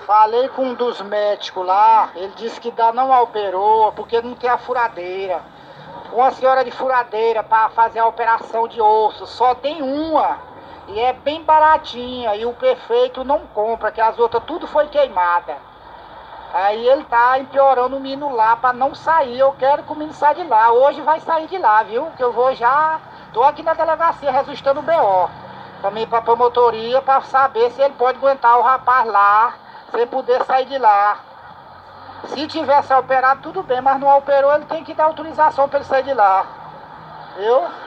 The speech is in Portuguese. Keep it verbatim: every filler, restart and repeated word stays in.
Falei com um dos médicos lá, ele disse que dá não operou porque não tem a furadeira. Uma senhora de furadeira para fazer a operação de osso, só tem uma. E é bem baratinha e o prefeito não compra, que as outras tudo foi queimada. Aí ele tá empeorando o menino lá para não sair. Eu quero que o menino saia de lá. Hoje vai sair de lá, viu? Que eu vou já... Tô aqui na delegacia registrando o B O. Também pra promotoria para saber se ele pode aguentar o rapaz lá, sem poder sair de lá. Se tivesse operado, tudo bem, mas não operou, ele tem que dar autorização para ele sair de lá. Viu?